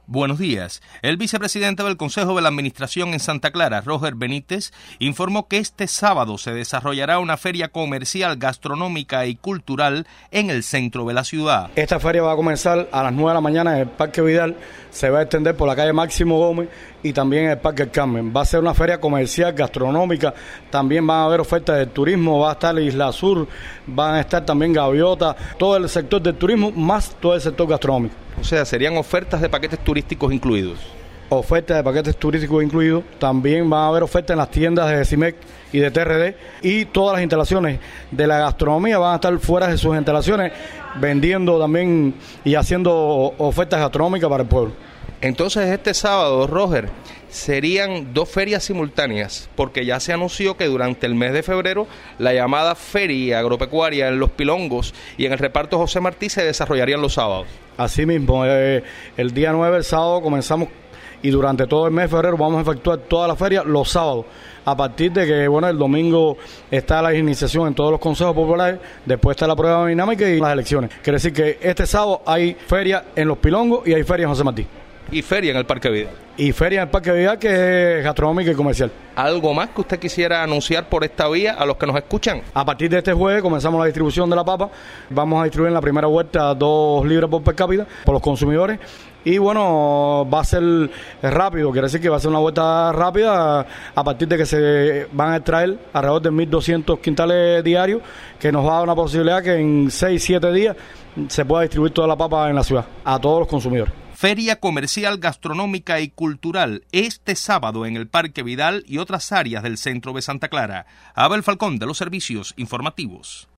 Buenos días. El vicepresidente del Consejo de la Administración en Santa Clara, Roger Benítez, informó que este sábado se desarrollará una feria comercial, gastronómica y cultural en el centro de la ciudad. Esta feria va a comenzar a las 9 de la mañana en el Parque Vidal, se va a extender por la calle Máximo Gómez y también en el Parque El Carmen. Va a ser una feria comercial, gastronómica, también van a haber ofertas de turismo, va a estar Isla Sur, van a estar también Gaviota, todo el sector del turismo más todo el sector gastronómico. O sea, serían ofertas de paquetes turísticos incluidos. Ofertas de paquetes turísticos incluidos, también van a haber ofertas en las tiendas de CIMEC y de TRD, y todas las instalaciones de la gastronomía van a estar fuera de sus instalaciones vendiendo también y haciendo ofertas gastronómicas para el pueblo. Entonces este sábado, Roger, serían dos ferias simultáneas, porque ya se anunció que durante el mes de febrero la llamada Feria Agropecuaria en Los Pilongos y en el reparto José Martí se desarrollarían los sábados. Así mismo, el día 9, el sábado, comenzamos y durante todo el mes de febrero vamos a efectuar toda la feria los sábados, a partir de que, el domingo está la iniciación en todos los consejos populares, después está la prueba dinámica y las elecciones. Quiere decir que este sábado hay feria en Los Pilongos y hay feria en José Martí. Y feria en el Parque Vidal. Y feria en el Parque Vidal, que es gastronómica y comercial. ¿Algo más que usted quisiera anunciar por esta vía a los que nos escuchan? A partir de este jueves comenzamos la distribución de la papa. Vamos a distribuir en la primera vuelta 2 libras por per cápita por los consumidores. Y va a ser rápido, quiere decir que va a ser una vuelta rápida a partir de que se van a extraer alrededor de 1.200 quintales diarios, que nos va a dar una posibilidad que en 6-7 días se pueda distribuir toda la papa en la ciudad a todos los consumidores. Feria comercial, gastronómica y cultural este sábado en el Parque Vidal y otras áreas del centro de Santa Clara. Abel Falcón, de los Servicios Informativos.